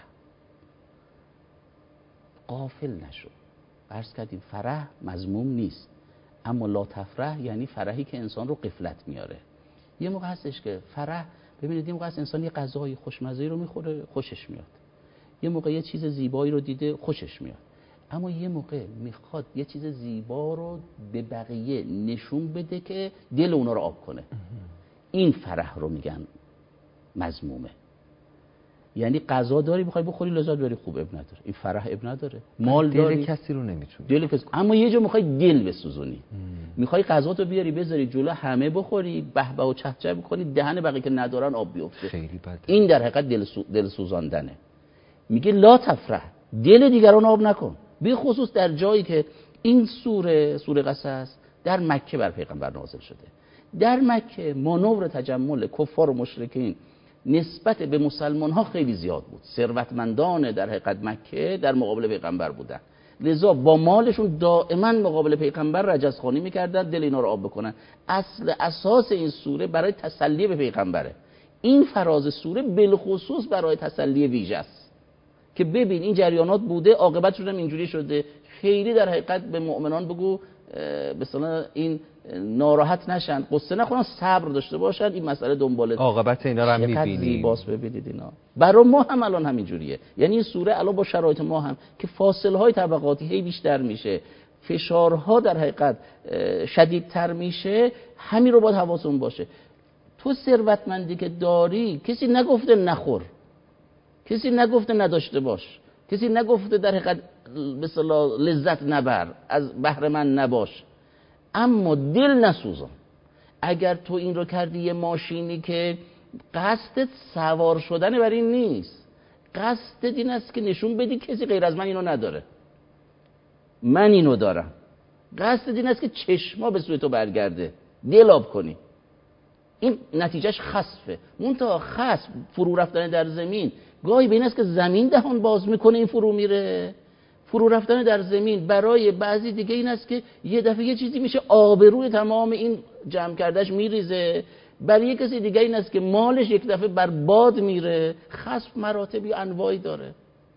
C: غافل نشو. عرض کردیم فرح مذموم نیست، اما لا تفرح یعنی فرحی که انسان رو غفلت میاره. یه موقع هستش که فرح، ببینید یه موقع هست انسان یه غذای خوشمزه‌ای رو میخوره خوشش میاد، یه موقع یه چیز زیبایی رو دیده خوشش میاد، اما یه موقع میخواد یه چیز زیبا رو به بقیه نشون بده که دل اونا رو آب کنه. این فرح رو میگن مذمومه. یعنی غذا داری میخوای بخوری لذت بری، خوب اب نداره، این فرح اب نداره. مال داری،
B: دل کسی رو نمیتونی،
C: دل کسی، اما یه جا میخوای دل بسوزونی، میخوای غذاتو بیاری بذاری جلو همه بخوری، به به و چهچه بکنی، دهن بقیه که ندارن آب بیفته.
B: خیلی بده. این
C: در حقیقت دل سوزاندنه. میگه لا تفرح، دل دیگران آب نکن، به خصوص در جایی که این سوره قصص در مکه بر پیغمبر نازل شده. در مکه مانور تجمل کفار و مشرکین نسبت به مسلمان ها خیلی زیاد بود. ثروتمندان در حقیقت مکه در مقابل پیغمبر بودن، لذا با مالشون دائما مقابل پیغمبر رجزخوانی میکردن، دل اینا رو آب بکنن. اساس این سوره برای تسلی به پیغمبره. این فراز سوره بالخصوص برای تسلی ویژه است که ببین این جریانات بوده، عاقبتشون هم اینجوری شده. خیلی در حقیقت به مؤمنان بگو به اصطلاح این ناراحت نشن، قصه نخورن، صبر داشته باشن، این مسئله دنباله.
B: عاقبت اینا رو هم می‌بینیم.
C: چقدر زیباست ببینید اینا. برای ما هم الان همین جوریه. یعنی این سوره الان با شرایط ما هم که فاصله‌های طبقاتی هی بیشتر میشه، فشارها در حقیقت شدیدتر میشه، همین رو باید حواسمون باشه. تو ثروتمندی که داری کسی نگفته نخور، کسی نگفته نداشته باش، کسی نگفته در حقیقت به اصطلاح لذت نبر، از بهره مند نباش، اما دل نسوزان. اگر تو این رو کردی یه ماشینی که قصدت سوار شدن بر این نیست، قصدت این است که نشون بدی کسی غیر از من اینو نداره، من اینو دارم. قصدت این است که چشما به سوی تو برگرده، دلاب کنی. این نتیجهش خسفه. منتها خسف، فرو رفتن در زمین، گاهی به این است که زمین دهان باز میکنه این فرو میره. فرو رفتن در زمین برای بعضی دیگه این است که یه دفعه یه چیزی میشه آبروی تمام این جمع کردش میریزه. برای یه کسی دیگه این است که مالش یک دفعه بر باد میره. خسف مراتبی انواعی داره،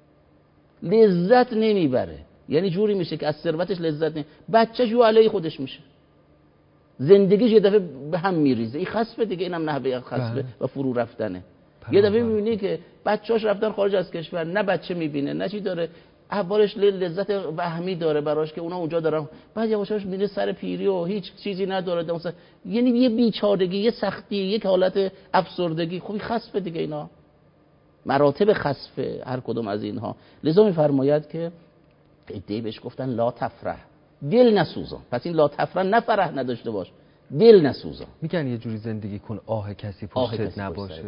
C: لذت نمیبره. یعنی جوری میشه که از ثروتش لذت بچه‌ش رو علیه خودش میشه، زندگیش یه دفعه به هم میریزه. این خسفه دیگه، اینم نحوه خسفه و فرو رفتنه. یه دفعه میبینی که بچه‌اش رفتن خارج از کشور، نه بچه میبینه نه چی داره، اولش لذت وهمی داره براش که اونا اونجا دارن، بعد یواشاش میره سر پیری و هیچ چیزی نداره، مثلا یعنی یه بیچارگی، یه سختی، یک حالت افسردگی. خب این خسفه دیگه، اینا مراتب خسفه هر کدوم از اینها. لذا میفرماید که ایده بهش گفتن لا تفرح، دل نسوزان. پس این لا تفرح نه فرح نداشته باش، دل نسوزان.
B: میگن یه جوری زندگی کن آه کسی پشتت نباشه.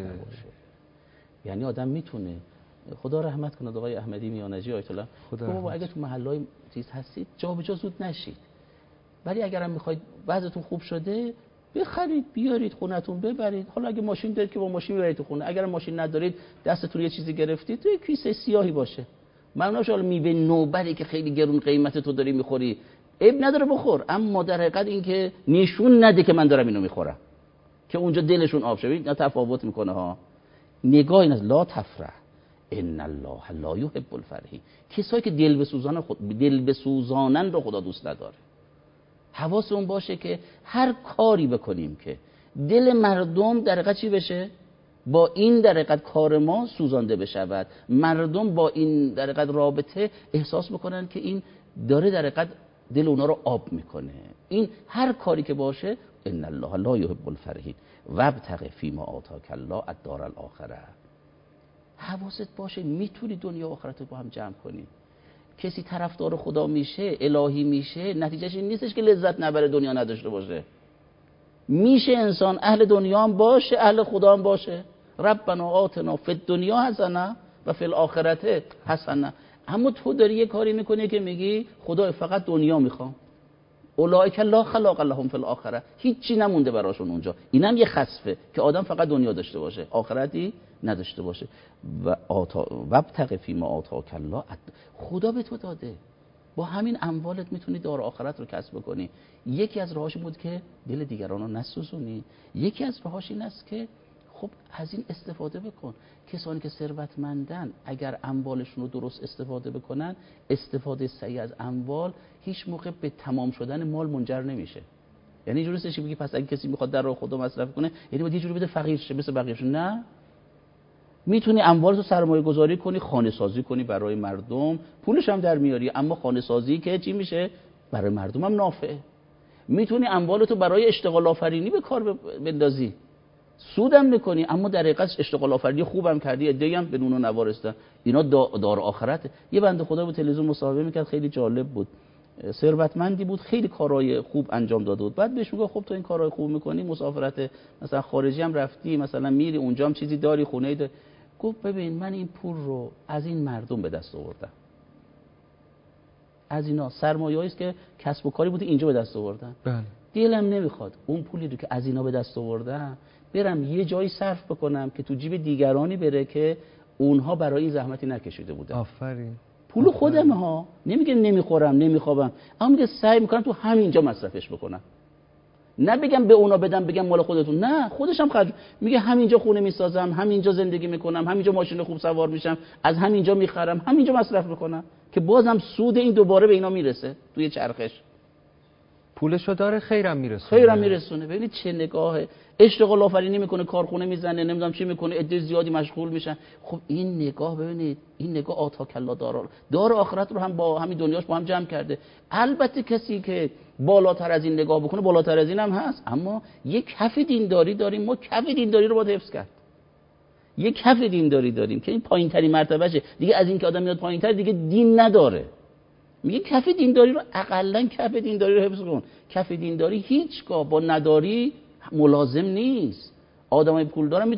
C: یعنی آدم میتونه، خدا رحمت کنه آقای احمدی میانجی آیت الله، بابا اگه تو محلهای چیز هستید جا به جا زود نشید، ولی اگرم میخواید وضعتون خوب شده بخرید بیارید خونتون ببرید. حالا اگه ماشین دارید که با ماشین ببرید تو خونه، اگر ماشین ندارید دستتون یه چیزی گرفتید تو کیسه سیاهی باشه. ممنونش حالا میوه نوبری که خیلی گرون قیمت تو داری میخوری، عیب نداره بخور، اما در حقیقت این که نشون نده که من دارم اینو میخورم، که اونجا دلشون آب شه. اینا تفاوت میکنه ها. نگاه این است لا تفرح ان الله لا یحب الفرحین. کسایی که دل بسوزانن رو خدا دوست نداره. حواسمون باشه که هر کاری بکنیم که دل مردم در حقیقت چی بشه، با این در حقیقت کار ما سوزانده بشود، مردم با این در حقیقت رابطه احساس بکنن که این داره در حقیقت دل اونا رو آب میکنه. این هر کاری که باشه ان الله لا یحب الفرحین وابتغ فیما آتاک الله الدار الاخره. حواست باشه میتونی دنیا و آخرت رو با هم جمع کنی. کسی طرفدار خدا میشه، الهی میشه، نتیجهش این نیستش که لذت نبره، دنیا نداشته باشه. میشه انسان اهل دنیا هم باشه، اهل خدا هم باشه. ربنا آتنا فی الدنیا حسنه و فی الاخرته حسنه. اما تو داری یه کاری میکنی که میگی خدا فقط دنیا میخوام، اولئک لا خلاق لهم فی الاخره، هیچی نمونده براشون اونجا. اینم یه خسفه که آدم فقط دنیا داشته باشه، آخرتی نداشته باشه. و ابتغ فیما آتاک الله، خدا به تو داده، با همین اموالت میتونی دار آخرت رو کسب کنی. یکی از راهاش بود که دل دیگران رو نسوزونی، یکی از راهاش این است که خب از این استفاده بکن. کسانی که ثروتمندن اگر اموالشون رو درست استفاده بکنن، استفاده صحیح از اموال هیچ موقع به تمام شدن مال منجر نمیشه. یعنی اینجوری نیست بگی پس اگه کسی میخواد در راه خدا مصرف کنه یعنی باید یه جوری بده فقیر شه مثل بقیه‌شون. نه، میتونی اموالتو سرمایه گذاری کنی، خانه سازی کنی برای مردم، پولش هم در میاری، اما خانه سازی که چی میشه؟ برای مردم هم نافعه. میتونی اموالتو برای اشتغال آفرینی به کار بندازی، سودم میکنی، اما در حقیقت اشتغال آفرینی خوبم کردی، عده‌ای هم بدون اون نوارستن. اینا دار آخرت. یه بنده خدا بود تلویزیون مصاحبه میکرد، خیلی جالب بود، ثروتمندی بود، خیلی کارهای خوب انجام داده بود. بعد بهش میگه خب تو این کارهای خوب میکنی، مسافرت مثلا خارجی هم رفتی، مثلا میری اونجا هم چیزی داری، خونه‌ای داری. گفت ببین من این پول رو از این مردم به دست آوردم، از اینا سرمایه‌ای است که کسب و کاری بوده اینجا به دست آوردم.
B: بله.
C: دلم نمیخواد اون پولی رو که از اینا به دست آوردم برم یه جایی صرف بکنم که تو جیب دیگرانی بره که اونها برای این زحمتی نکشیده بودن.
B: آفرین.
C: پول خودم ها، نمیگه نمیخورم نمیخوابم، اما میگه سعی میکنم تو همینجا مصرفش بکنم. نه بگم به اونا بدم بگم مال خودتون، نه، خودش هم خرج. میگه همینجا خونه میسازم، همینجا زندگی میکنم، همینجا ماشین خوب سوار میشم، از همینجا میخرم، همینجا مصرف میکنم، که بازم سود این دوباره به اینا میرسه توی چرخش.
B: پولشو داره خیرم میرسونه.
C: خیرم میرسونه. ببینید چه نگاهه. اشتغال آفرینی میکنه، کارخونه میزنه، نمیدونم چی میکنه، عده زیادی مشغول میشن. خب این نگاه ببینید، این نگاه آتاک الله دار آخرت رو هم با همین دنیاش با هم جمع کرده. البته کسی که بالاتر از این نگاه بکنه بالاتر از این هم هست، اما یک کف دینداری داریم. ما کف دینداری رو باید حفظ کرد. یک کف دینداری داریم که این پایین‌ترین مرتبهشه. دیگه از این که آدم میاد پایین‌تر دیگه دین نداره. میگه کف دینداری رو اقلن کف دینداری رو حفظ کن. کف دینداری هیچگاه با نداری ملازم نیست. آدمای پولدار هم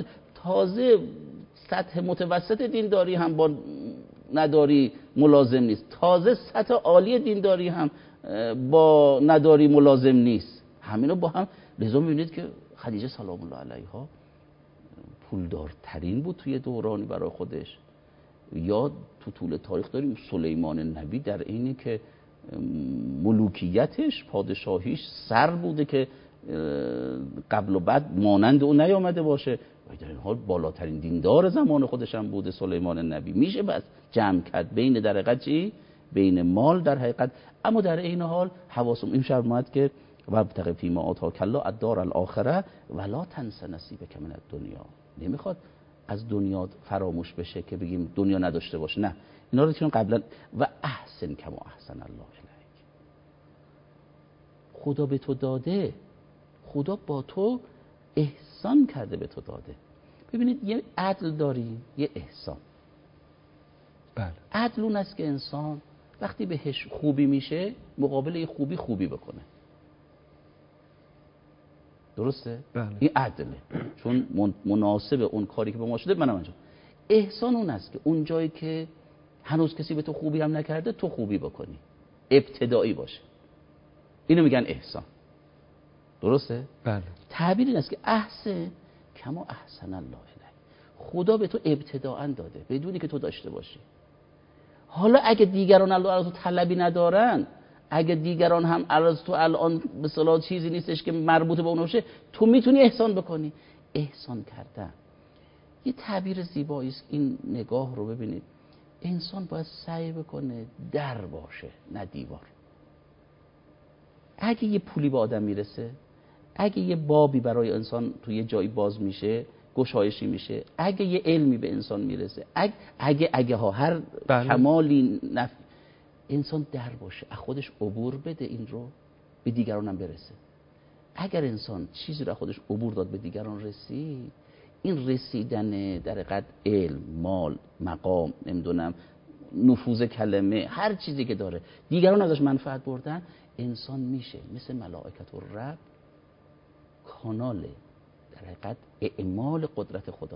C: تازه سطح متوسط دینداری هم با نداری ملازم نیست، تازه سطح عالی دینداری هم با نداری ملازم نیست. همینو با هم. لذا می‌بینید که خدیجه سلام الله علیها پولدارترین بود توی دورانی برای خودش. یا تو طول تاریخ داریم سلیمان نبی در اینی که ملوکیتش، پادشاهیش سر بوده که قبل و بعد مانند اون نیامده باشه، و در این حال بالاترین دیندار زمان خودش هم بوده سلیمان نبی. میشه بس جمع کرد بین در حقیقت چی؟ بین مال در حقیقت، اما در این حال حواسم این شرمت که وابتغ فیما آتاک الله الدار الاخره ولا تنس نصیبک من الدنیا. نمیخواد از دنیا فراموش بشه که بگیم دنیا نداشته باشه، نه، اینا رو که قبلا و احسن کما احسن الله الیک. خدا به تو داده، خدا با تو احسان کرده، به تو داده. ببینید یه عدل داری، یه احسان.
B: بله.
C: عدل اون است که انسان وقتی بهش خوبی میشه مقابل یه خوبی بکنه. درسته؟
B: بله.
C: این عدله، چون مناسب اون کاری که به ما شده منم انجام. احسان اون است که اون جایی که هنوز کسی به تو خوبی هم نکرده تو خوبی بکنی، ابتدایی باشه. اینو میگن احسان. درسته؟
B: بله.
C: تعبیر این است که احسن کما احسن الله الیک. خدا به تو ابتداءً داده بدونی که تو داشته باشی. حالا اگه دیگران الله از تو طلبی ندارن، اگه دیگران هم از تو الان به اصطلاح چیزی نیستش که مربوط به اون باشه، تو میتونی احسان بکنی. احسان کردن یه تعبیر زیبایی است. این نگاه رو ببینید، انسان باید سعی بکنه در باشه نه دیوار. اگه یه پولی به آدم میرسه، اگه یه بابی برای انسان تو یه جایی باز میشه، گشایشی میشه، اگه یه علمی به انسان میرسه، اگه ها هر کمالی انسان در باشه، از خودش عبور بده، این رو به دیگران هم برسه. اگر انسان چیزی رو خودش عبور داد به دیگران رسید، این رسیدن در حقیقت علم، مال، مقام، نمیدونم نفوذ کلمه، هر چیزی که داره دیگران ازش منفعت بردن، انسان میشه مثل ملائکت الرب کانال در حقیقت اعمال قدرت خدا،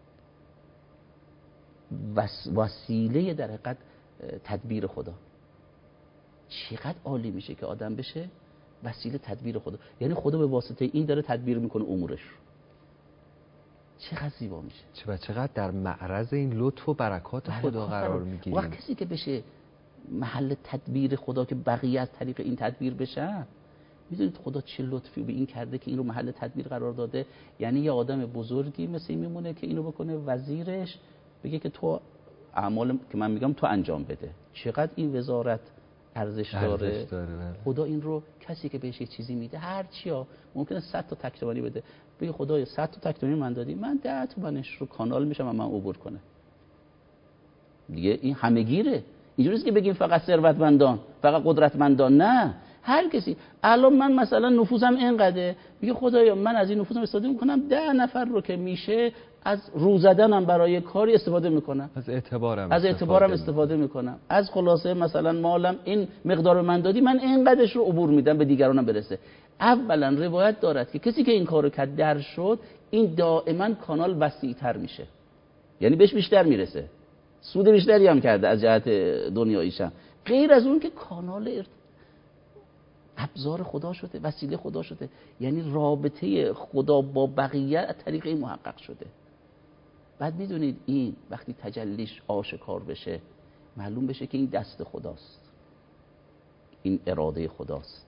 C: وسیله در حقیقت تدبیر خدا. چقدر عالی میشه که آدم بشه وسیله تدبیر خدا، یعنی خدا به واسطه این داره تدبیر میکنه امورش رو. چقدر زیبا میشه،
B: چقدر در معرض این لطف و برکات خدا قرار میگیریم.
C: وقتی کسی که بشه محل تدبیر خدا که بقیه از طریق این تدبیر بشن، میدونید خدا چه لطفی به این کرده که این رو محل تدبیر قرار داده. یعنی یه آدم بزرگی مثل این میمونه که اینو بکنه وزیرش، بگه که تو اعمال که من میگم تو انجام بده. چقدر این وزارت ارزش داره. خدا این رو کسی که بهش یه چیزی میده، هر چیا ممکنه 100 تا تکتومانی بده، بگه خدایا 100 تا تکتومانی من دادی، من 10 تومنش رو کانال میشم و من عبور کنه. دیگه این همه‌گیره. اینجوری نیست که بگیم فقط ثروتمندان، فقط قدرتمندان، نه، هر کسی. الان من مثلا نفوذم اینقدره، میگه خدایا من از این نفوذم استفاده میکنم 10 نفر رو که میشه از رو زدنم برای کاری استفاده میکنم، از اعتبارم استفاده میکنم، از خلاصه مثلا مالم این مقدار من دادی، من اینقدرش رو عبور میدم به دیگرانم برسه. اولا روایت دارد که کسی که این کارو کرد در شد، این دائما کانال وسیع‌تر میشه، یعنی بهش بیشتر میرسه، سود بیشتری هم کرده از جهت دنیاییشم، غیر از اون که کانال ابزار خدا شده، وسیله خدا شده، یعنی رابطه خدا با بقیه از طریق این محقق شده. بعد میدونید این وقتی تجلیش آشکار بشه، معلوم بشه که این دست خداست، این اراده خداست.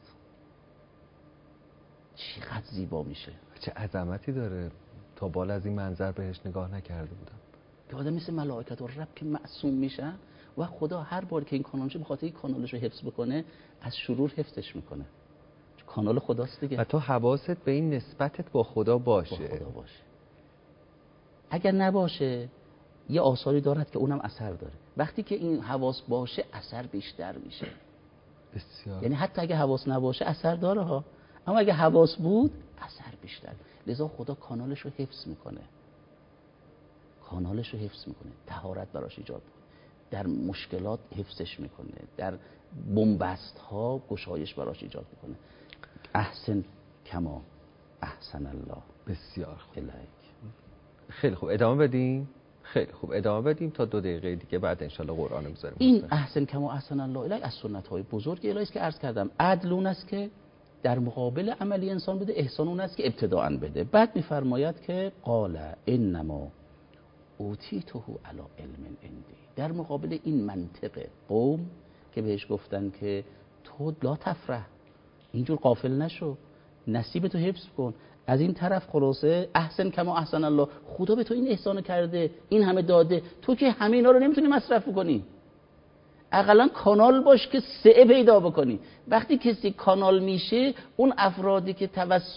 C: چقدر زیبا میشه،
B: چه عظمتی داره. تا بالا از این منظر بهش نگاه نکرده بودم.
C: که آدم مثل ملائکت الرب که معصوم میشن و خدا هر بار که این کانال شه، به خاطر این کانالش رو حفظ بکنه، از شرور حفظش میکنه. کانال خداست دیگه.
B: و تو حواست به این نسبتت با خدا باشه.
C: با خدا باشه. اگر نباشه یه آثاری دارد که اونم اثر داره. وقتی که این حواس باشه اثر بیشتر میشه.
B: بسیار.
C: یعنی حتی اگه حواس نباشه اثر داره ها، اما اگه حواس بود اثر بیشتر. لذا خدا کانالش رو حفظ میکنه. کانالش رو حفظ میکنه. طهارت براش ایجاد میکنه. در مشکلات حفظش میکنه. در بنبست ها گشایش براش ایجاد میکنه. احسن کما احسن الله
B: بسیار خوب.
C: الیک.
B: خیلی خوب ادامه بدیم. خیلی خوب ادامه بدیم تا 2 دقیقه دیگه، بعد انشالله قرآن رو بذاریم.
C: این احسن کما احسن الله الیک از سنت های بزرگ الهی است که عرض کردم. عدل اون است که در مقابل عملی انسان بده، احسان اون است که ابتداءً بده. بعد میفرماید که قال انما اوتیته علی علم عندی. در مقابل این منطق قوم که بهش گفتن که تو لا تفرح، اینجور غافل نشو، نصیب تو حفظ کن. از این طرف خلاصه احسن کما احسن الله، خدا به تو این احسان کرده، این همه داده، تو که همه اینا رو نمیتونی مصرف کنی، اقلا کانال باش که سعه پیدا بکنی. وقتی کسی کانال میشه، اون افرادی که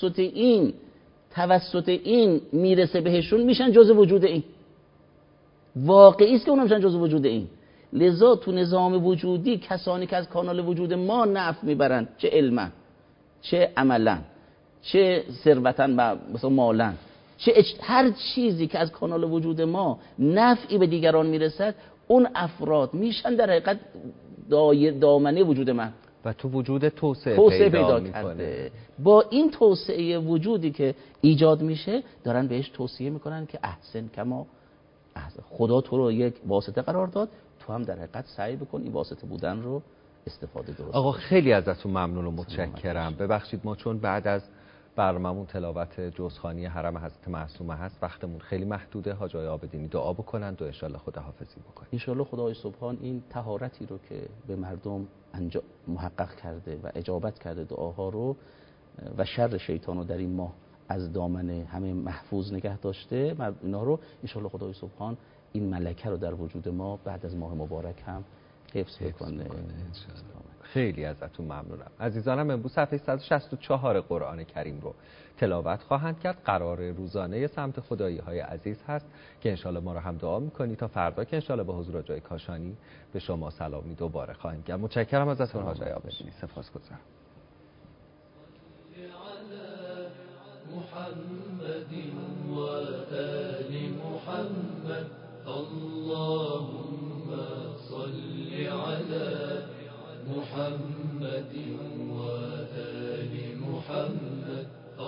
C: توسط این میرسه بهشون میشن جزء وجود این. واقعی است که اونها میشن جزء وجود این. لذا تو نظام وجودی کسانی که از کانال وجود ما نفع میبرن، چه علما، چه عملا، چه ثروتا و مثلا مالا، هر چیزی که از کانال وجود ما نفعی به دیگران میرسد، اون افراد میشن در حقیقت دامنه وجود من
B: و تو وجود توسعه پیدا کرده.
C: با این توسعه وجودی که ایجاد میشه دارن بهش توصیه میکنن که احسن کما احسن. خدا تو رو یک واسطه قرار داد، تو هم در حقیقت سعی بکن این واسطه بودن رو استفاده درست.
B: آقا خیلی ازتون ممنون و متشکرم. ببخشید ما چون بعد از برنامه‌مون تلاوت جزخوانی حرم حضرت معصومه هست، وقتمون خیلی محدوده. حاج آقای عابدینی دعا بکنن و ان شاء الله خداحافظی بکنن.
C: ان شاء الله خدای سبحان این طهارتی رو که به مردم محقق کرده و اجابت کرده دعاها رو و شر شیطان رو در این ماه از دامن همه محفوظ نگه داشته، اینا رو ان شاء الله خدای سبحان این ملکه رو در وجود ما بعد از ماه مبارک هم حفظ بکنه.
B: خیلی ازتون ممنونم. عزیزانم امروز صفحه 164 قرآن کریم رو تلاوت خواهند کرد. قرار روزانه سمت خدایی های عزیز هست که انشالله ما رو هم دعا میکنی تا فردا که انشالله به حضور جای کاشانی به شما سلامی دوباره خواهیم کرد. متشکرم ازتون حاج آقای عابدینی. سپاسگزارم. محمد و آل محمد اللهم صل علی محمد و آل محمد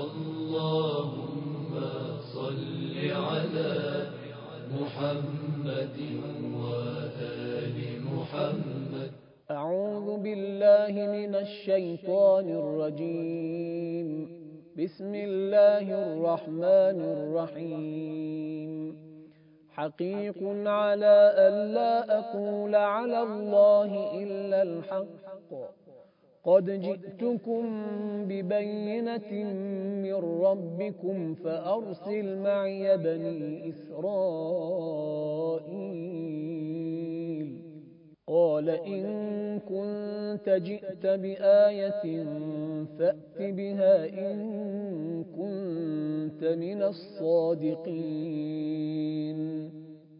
B: اللهم صل علی محمد و آل محمد.
D: اعوذ بالله من الشیطان الرجیم. بسم الله الرحمن الرحیم. حقيق على ألا أقول على الله إلا الحق قد جئتكم ببينة من ربكم فأرسل معي بني إسرائيل. قال إن كنت جئت بآية فأت بها إن كنت من الصادقين.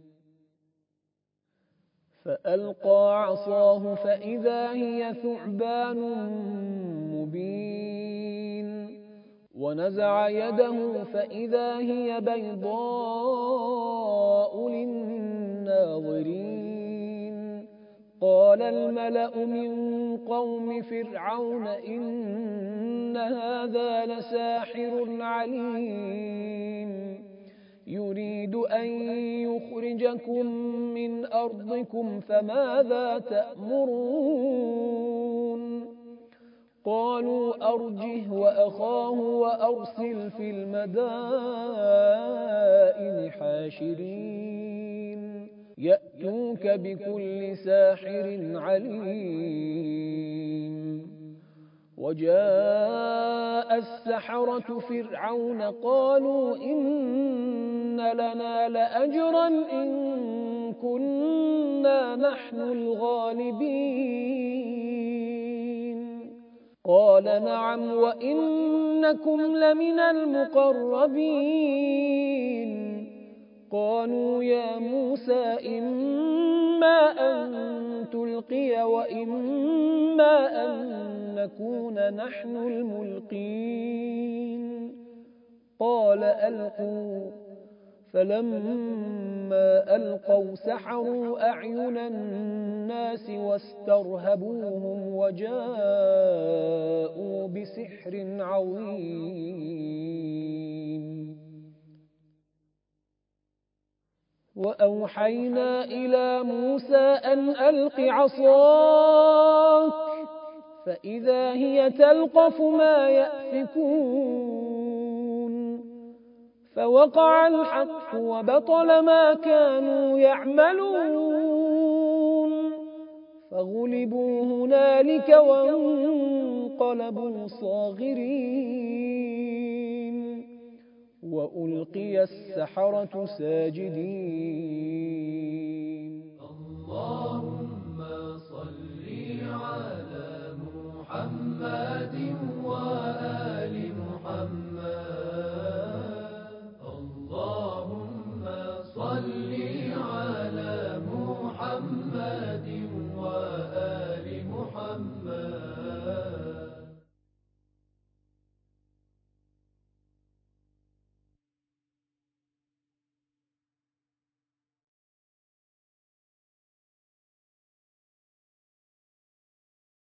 D: فألقى عصاه فإذا هي ثعبان مبين ونزع يده فإذا هي بيضاء للناظرين. قال الملأ من قوم فرعون إن هذا لساحر عليم يريد أن يخرجكم من أرضكم فماذا تأمرون. قالوا أرجه وأخاه وأرسل في المدائن حاشرين يأتوك بكل ساحر عليم. وجاء السحرة فرعون قالوا إن لنا لأجرا إن كنا نحن الغالبين. قال نعم وإنكم لمن المقربين. قالوا يا موسى إما أن تلقي وإما أن نكون نحن الملقين. قال ألقوا. فلما ألقوا سحروا أعين الناس واسترهبوهم وجاءوا بسحر عظيم. وأوحينا إلى موسى أن ألق عصاك فإذا هي تلقف ما يأفكون فوقع الحق وبطل ما كانوا يعملون فغلبوا هنالك وانقلبوا صاغرين وألقي السحرة ساجدين